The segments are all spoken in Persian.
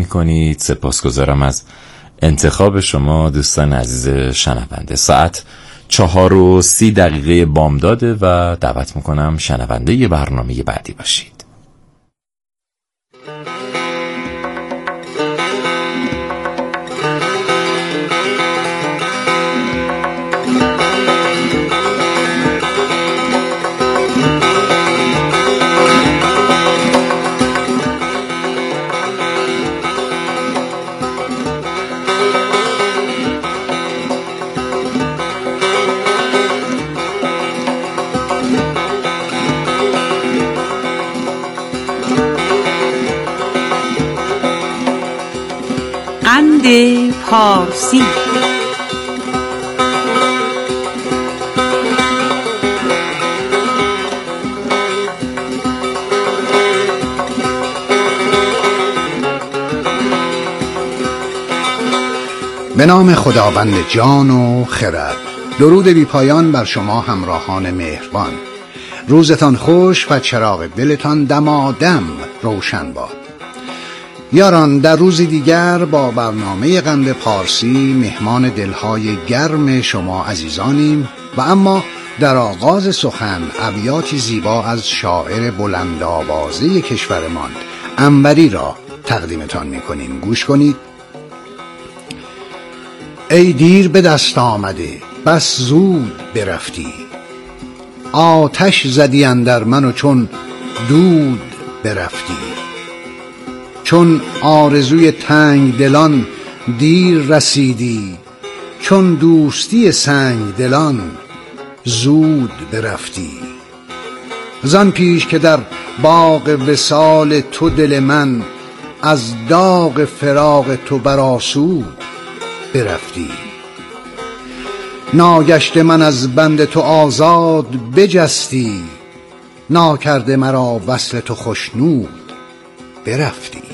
میکنید. سپاسگزارم از انتخاب شما دوستان عزیز شنونده. ساعت 4:30 بامداده و دعوت میکنم شنونده برنامه بعدی باشید. قند پارسی. به نام خداوند جان و خرد. درود بی پایان بر شما همراهان مهربان. روزتان خوش و چراغ دلتان دمادم روشن باد. یاران، در روزی دیگر با برنامه قند پارسی مهمان دلهای گرم شما عزیزانیم و اما در آغاز سخن ابیاتی زیبا از شاعر بلند آوازه کشورمان انوری را تقدیمتان میکنیم. گوش کنید. ای دیر به دست آمده بس زود برفتی، آتش زدی اندر من و چون دود برفتی. چون آرزوی تنگ دلان دیر رسیدی، چون دوستی سنگ دلان زود برفتی. زان پیش که در باغ وصال تو دل من از داغ فراق تو برآسود برفتی. ناگشته من از بند تو آزاد بجستی، ناکرده مرا وصل تو خشنود برفتی.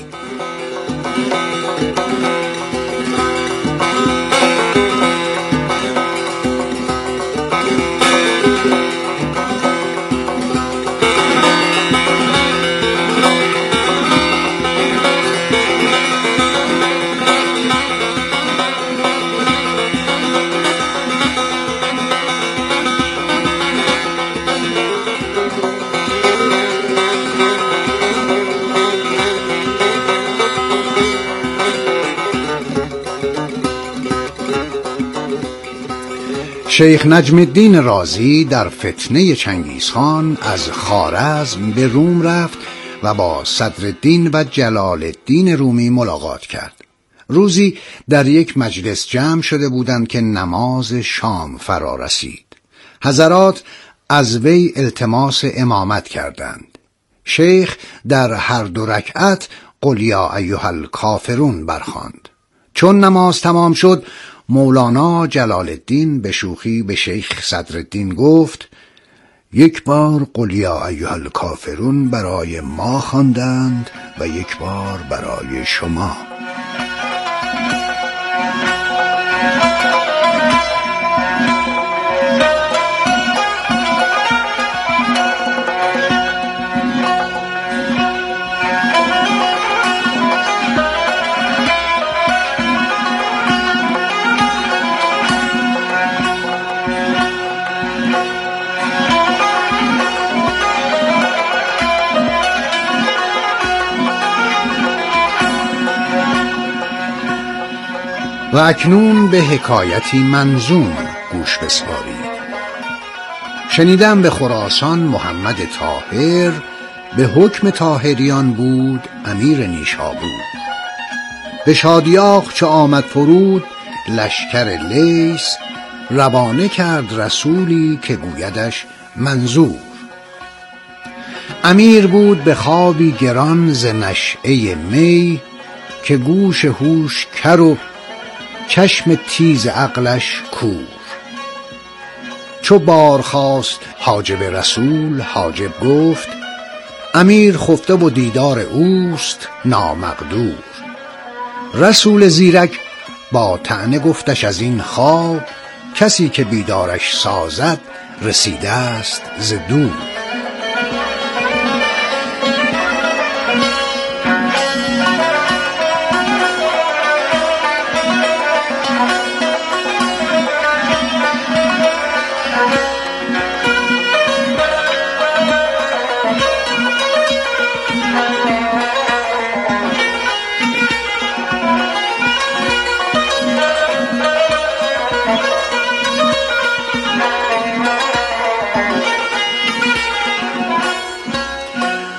شیخ نجم الدین رازی در فتنه چنگیزخان از خوارزم به روم رفت و با صدرالدین و جلال الدین رومی ملاقات کرد. روزی در یک مجلس جمع شده بودند که نماز شام فرا رسید. حضرات از وی التماس امامت کردند. شیخ در هر 2 رکعت قل یا ایها الکافرون برخواند. چون نماز تمام شد، مولانا جلال الدین به شوخی به شیخ صدرالدین گفت: یک بار قل یا ایها الکافرون برای ما خواندند و یک بار برای شما. و اکنون به حکایتی منظوم گوش بسپارید. شنیدم به خراسان محمد طاهر به حکم طاهریان بود امیر نیشابور. به شادیاخ چه آمد فرود لشکر لیث، روانه کرد رسولی که گویدش منظور. امیر بود به خوابی گران ز نشأه می، که گوش هوش کر و چشم تیز عقلش کور. چو بار خواست حاجب رسول، حاجب گفت امیر خفته و دیدار اوست نامقدور. رسول زیرک با طعنه گفتش از این خواب، کسی که بیدارش سازد رسیده است ز دور.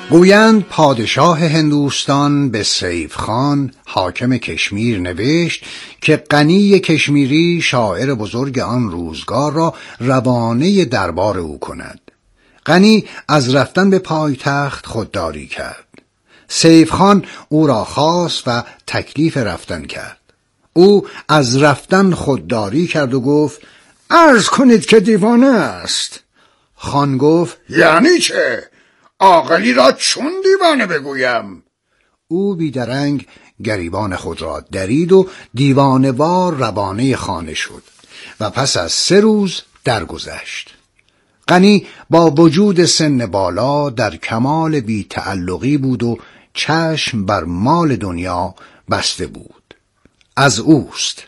گویند پادشاه هندوستان به سیف خان حاکم کشمیر نوشت که غنی کشمیری شاعر بزرگ آن روزگار را روانه دربار او کند. غنی از رفتن به پایتخت خودداری کرد. سیف خان او را خواست و تکلیف رفتن کرد. او از رفتن خودداری کرد و گفت عرض کنید که دیوانه است. خان گفت یعنی چه؟ عاقلی را چون دیوانه بگویم؟ او بیدرنگ گریبان خود را درید و دیوانه‌وار روانه خانه شد و پس از 3 روز درگذشت. غنی با وجود سن بالا در کمال بی تعلقی بود و چشم بر مال دنیا بسته بود. از اوست: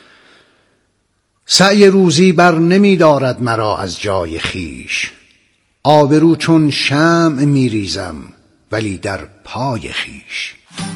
سعی روزی بر نمی دارد مرا از جای خیش، آبرو چون شمع می ریزم ولی در پای خیش.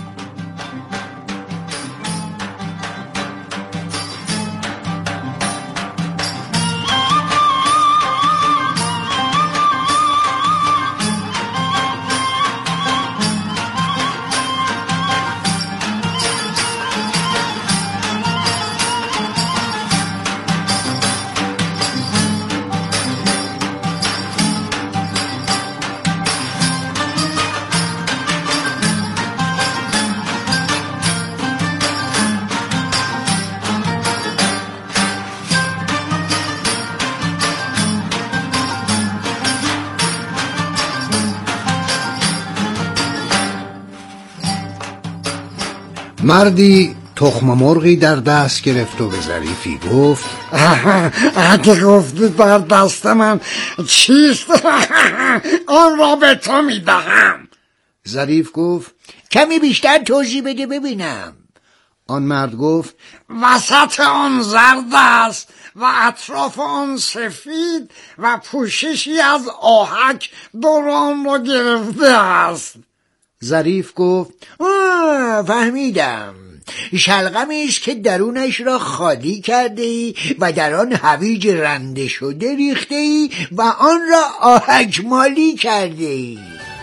مردی تخم مرغی در دست گرفت و به ظریفی گفت اگه گفتی در دست من چیست آن را به تو میدهم. ظریف گفت کمی بیشتر توضیح بده ببینم. آن مرد گفت وسط آن زرد است و اطراف آن سفید و پوششی از آهک دور آن را گرفته است. ظریف گفت فهمیدم، شلغمی است که درونش را خالی کرده ای و در آن هویج رنده شده ریخته ای و آن را آهک مالی کرده ای.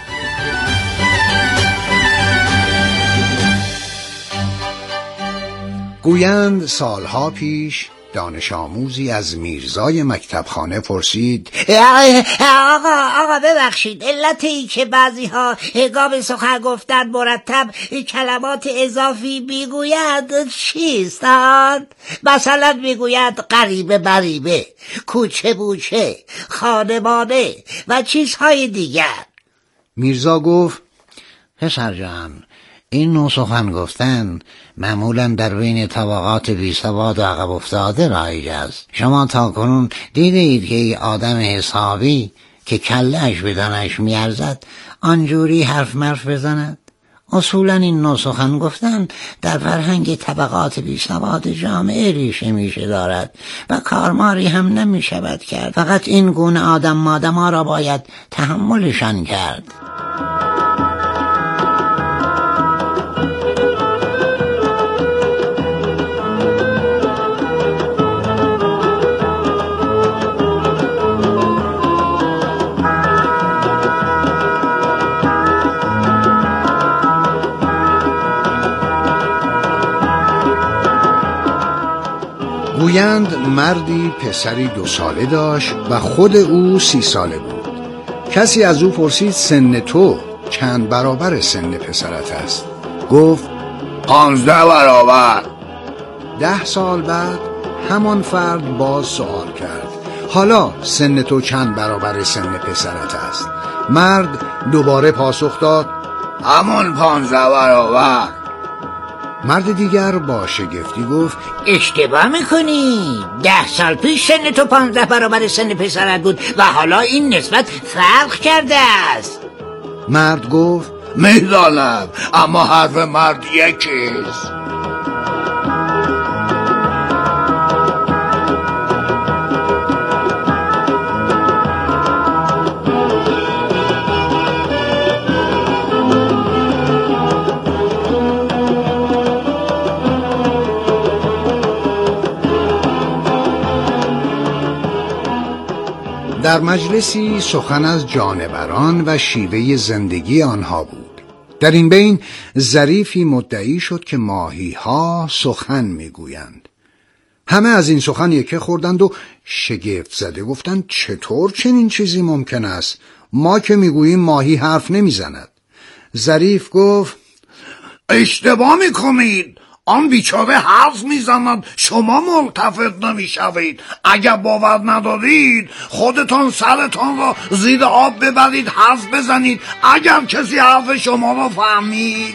گویند سالها پیش دانش آموزی از میرزای مکتبخانه پرسید آقا ببخشید، علت ای که بعضی ها هنگام سخن گفتن مرتب کلمات اضافی میگوید چیست؟ مثلا میگوید غریبه بریبه، کوچه بوچه، خانمانه و چیزهای دیگر. میرزا گفت پسر جان، این نوع سخن گفتن معمولا در بین طبقات بیسواد و عقب افتاده رایج است. شما تا کنون دیده اید که ای آدم حسابی که کله‌اش به دانش میارزد آنجوری حرف مرف بزند؟ اصولا این نوع سخن گفتن در فرهنگ طبقات بیسواد جامعه ریشه میشه دارد و کارماری هم نمی شود کرد. فقط این گونه آدم مادما را باید تحملشان کرد. گویند مردی پسری 2 ساله داشت و خود او 30 ساله بود. کسی از او پرسید سن تو چند برابر سن پسرت است؟ گفت 15 برابر. 10 سال بعد همان فرد باز سوال کرد حالا سن تو چند برابر سن پسرت است؟ مرد دوباره پاسخ داد همان 15 برابر. مرد دیگر با شگفتی گفت اشتباه میکنی، 10 سال پیش سن تو 15 برابر سن پسرت بود و حالا این نسبت فرق کرده است. مرد گفت میدانم، اما حرف مرد یکیست. در مجلسی سخن از جانوران و شیوه زندگی آنها بود. در این بین ظریفی مدعی شد که ماهی‌ها سخن میگویند. همه از این سخن یکه خوردند و شگفت زده گفتند چطور چنین چیزی ممکن است؟ ما که میگوییم ماهی حرف نمیزند. ظریف گفت اشتباه میکنید، آن بیچاره حرف میزند، شما ملتفت نمیشوید. اگر باور ندارید خودتان سرتان را زیر آب ببرید، حرف بزنید، اگر کسی حرف شما را فهمید.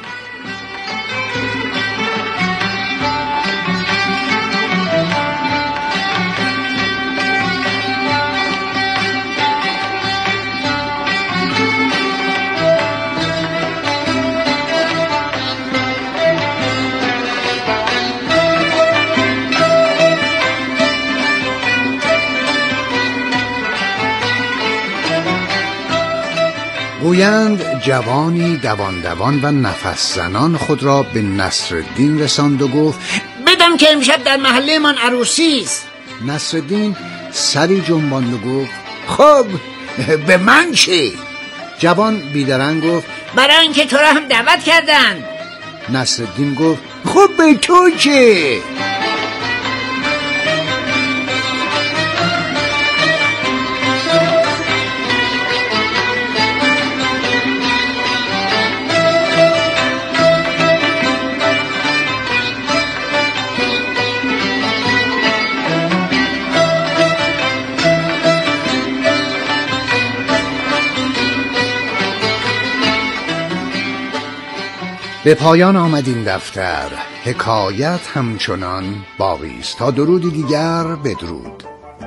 گویند جوانی دوان و نفس زنان خود را به نصرالدین رساند و گفت بدان که امشب در محله من عروسی است. نصرالدین سری جنباند و گفت خب به من چه؟ جوان بیدرنگ گفت برای اینکه تو را هم دعوت کردند. نصرالدین گفت خب به تو چه؟ به پایان آمد این دفتر. حکایت همچنان باقی است. تا درودی دیگر، بدرود.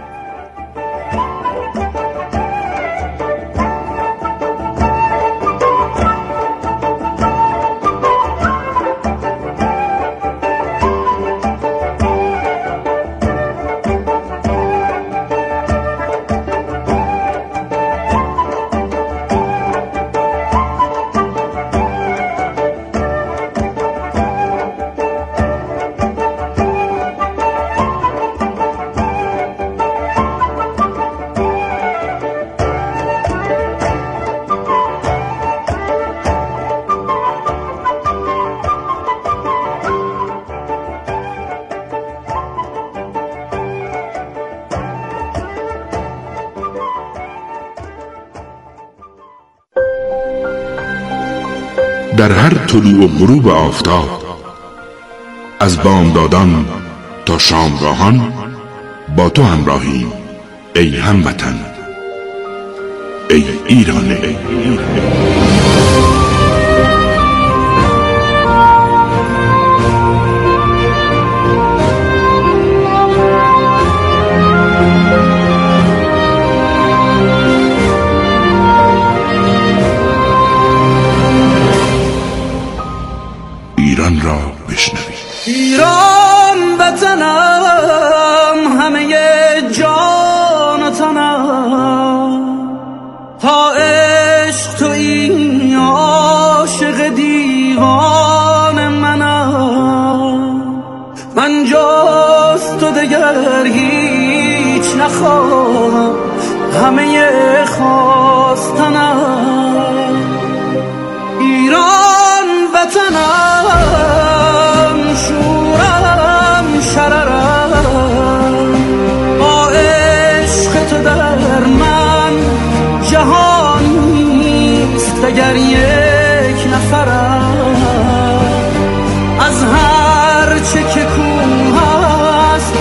در هر طلوع و غروب آفتاب، از بامدادان تا شامگاهان با تو همراهیم ای هموطن، ای ایران. ایران را بشنوید. ایران وطنم، همه جان و تنم، تا عشق تویی عاشق دیوان منم. من جز تو دگر هیچ نخواهم، همه خواستنم. ایران وطنم، شورم شررم، با عشق تو در من جهان نیست دگر یک نفرم. از هر چه که کوه است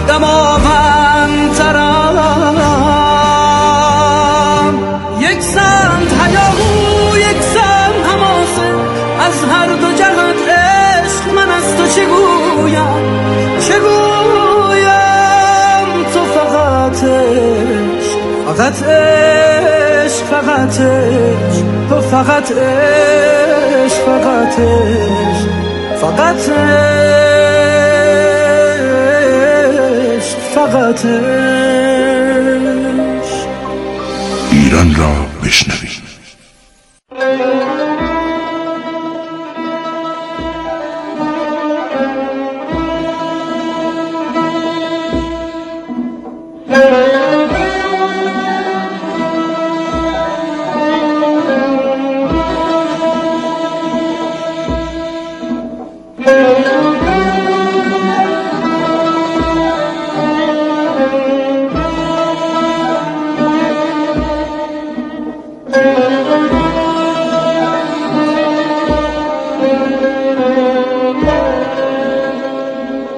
دماوندترم. یک سمت هیاهو، یک سمت حماسه، از هر دو جهت عشق من از تو چگویم تو فقط عشق، فقط عشق، فقط عشق، تو فقط عشق، فقط عشق، فقط عشق، فقط عشق. ایران را بشنوید.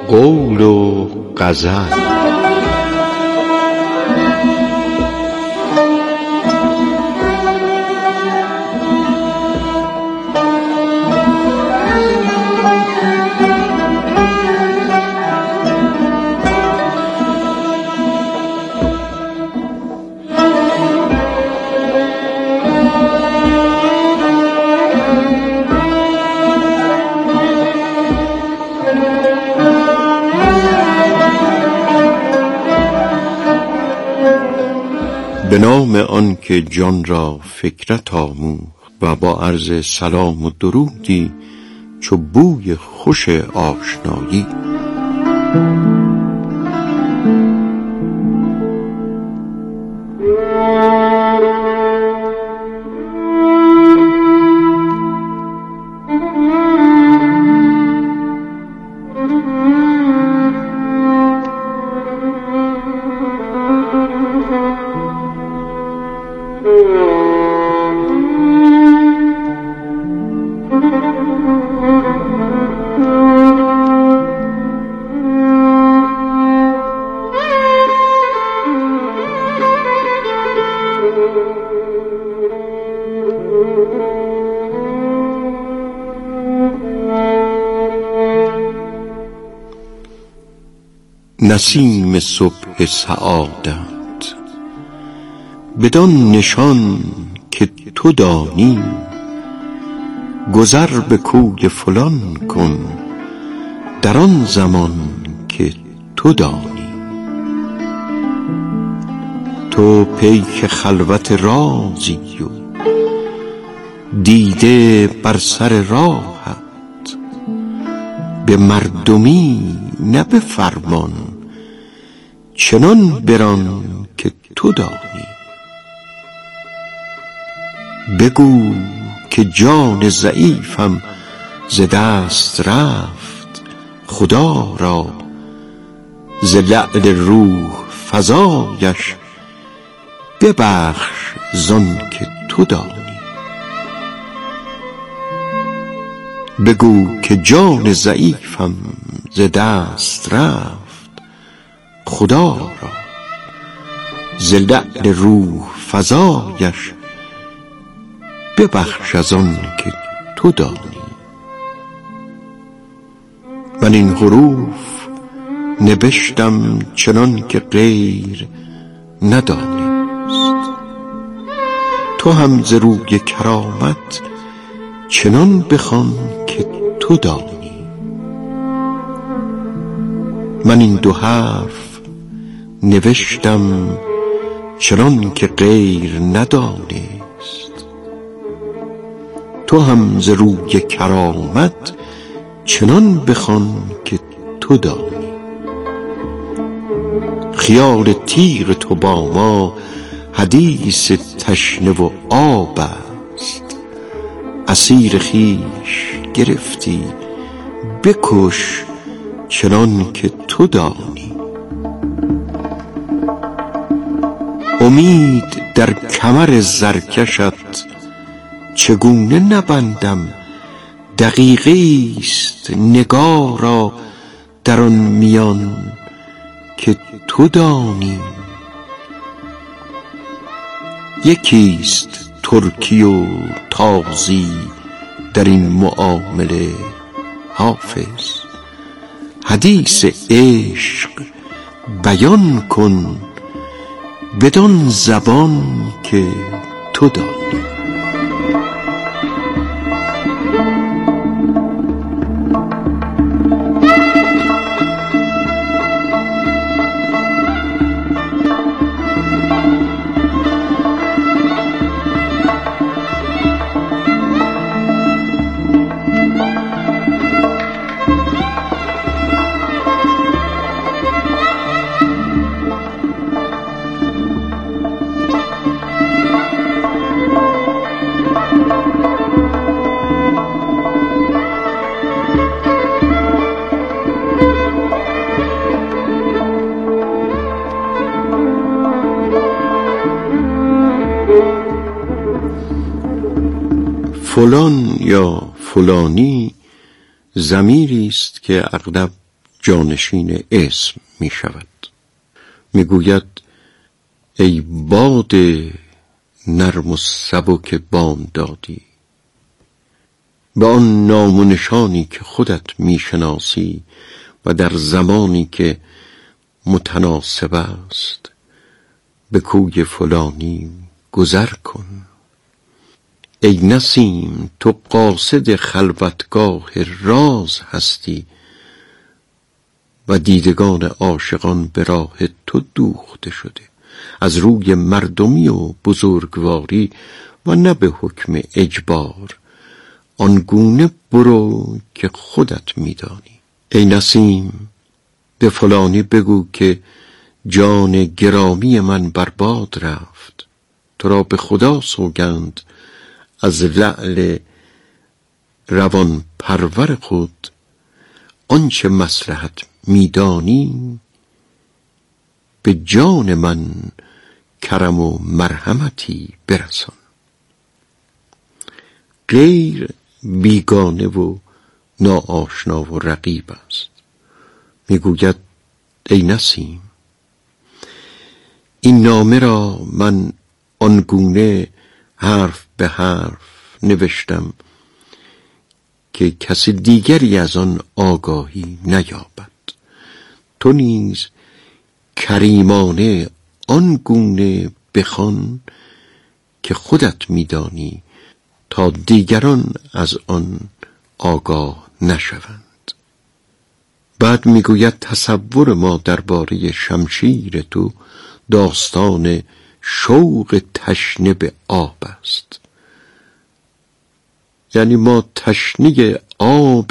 قول و غزل. به نام آن که جان را فکرت آموخت و با عرض سلام و درودی چو بوی خوش آشنایی. نسیم صبح سعادت بدان نشان که تو دانی، گذر به کوی فلان کن در آن زمان که تو دانی. تو پیک خلوت رازی و دیده بر سر راهت، به مردمی نه به فرمان چنان بران که تو دانی. بگو که جان ضعیفم ز دست رفت، خدا را ز لعل روح فزایش ببخش زان که تو دانی. بگو که جان ضعیفم ز دست رفت، خدا را ز لعل روح فزایش ببخش از آن که تو دانی. من این حروف نبشتم چنان که غیر ندانست، تو هم ز روی کرامت چنان بخوان که تو دانی. من این دو حرف نوشتم چنان که غیر ندانست، تو هم ز روی کرامت چنان بخوان که تو دانی. خیال تیغ تو با ما حدیث تشنه و آب است، اسیر خویش گرفتی بکش چنان که تو دانی. امید در کمر زرکشت چگونه نبندم، دقیقه است نگارا در آن میان که تو دانی. یکیست ترکی و تازی در این معامله حافظ، حدیث عشق بیان کن بدان زبان که تو دانی. فلان یا فلانی ضمیری است که اغلب جانشین اسم می شود. می گوید ای باد نرم و سبک بامدادی، به آن نام و نشانی که خودت می شناسی و در زمانی که متناسب است به کوی فلانی گذر کن. ای نسیم تو قاصد خلوتگاه راز هستی و دیدگان عاشقان به راه تو دوخته شده، از روی مردمی و بزرگواری و نه به حکم اجبار. آنگونه برو که خودت میدانی. ای نسیم به فلانی بگو که جان گرامی من برباد رفت، تو را به خدا سوگند از لعل روان پرور خود آنچه مصلحت میدانی به جان من کرم و مرحمتی برسان. غیر بیگانه و ناآشنا و رقیب است. میگوید ای نسیم این نامه را من آنگونه حرف به حرف نوشتم که کسی دیگری از آن آگاهی نیابد. تو نیز کریمانه آنگونه بخوان که خودت میدانی تا دیگران از آن آگاه نشوند. بعد میگوید تصور ما درباره شمشیر تو داستان شوق تشنه به آب است. یعنی ما تشنه آب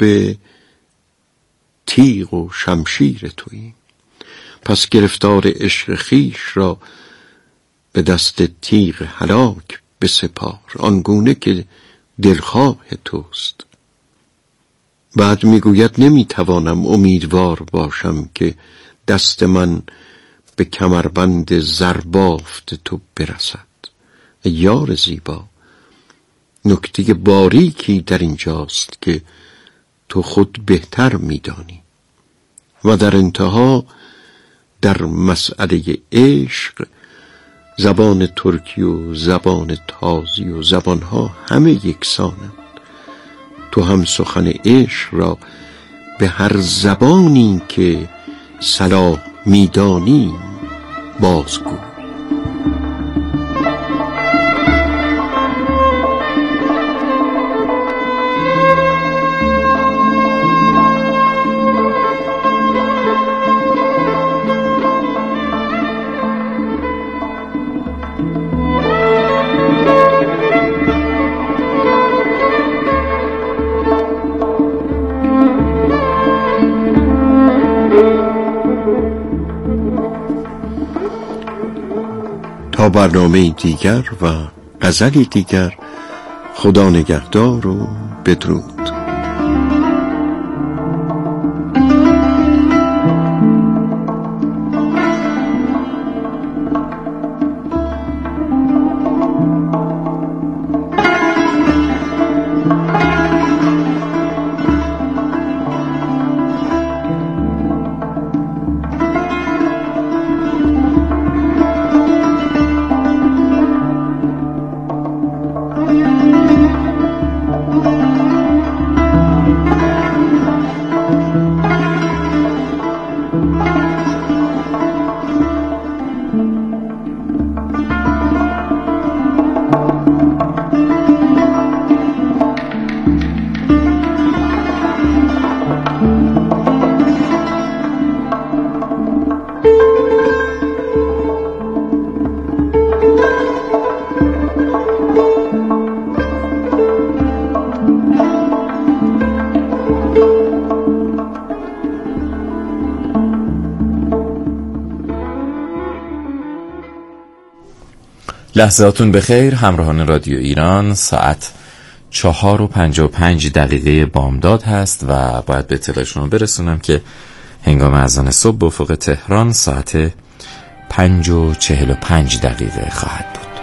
تیغ و شمشیر توییم، پس گرفتار عشق خویش را به دست تیغ هلاک بسپار آنگونه که دلخواه توست. بعد میگوید نمیتوانم امیدوار باشم که دست من به کمربند زربافت تو برسد. یار زیبا، نکته باریکی در اینجاست که تو خود بهتر میدانی و در انتها در مسئله عشق زبان ترکی و زبان تازی و زبانها همه یکسانند. تو هم سخن عشق را به هر زبانی که صلاح میدانی بازگو. تا برنامه دیگر و غزلی دیگر، خدا نگهدار و بدرود. لحظاتون بخیر همراهان رادیو ایران. ساعت 4:55 بامداد هست و باید به اطلاع شما برسونم که هنگام اذان صبح به افق تهران ساعت 5:45 خواهد بود.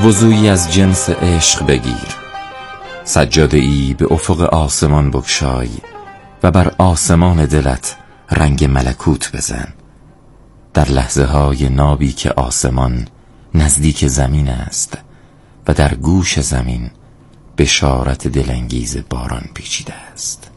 وضوعی از جنس عشق بگیر، سجاده ای به افق آسمان بگشای و بر آسمان دلت رنگ ملکوت بزن. در لحظه های نابی که آسمان نزدیک زمین است و در گوش زمین بشارت دلانگیز باران پیچیده است.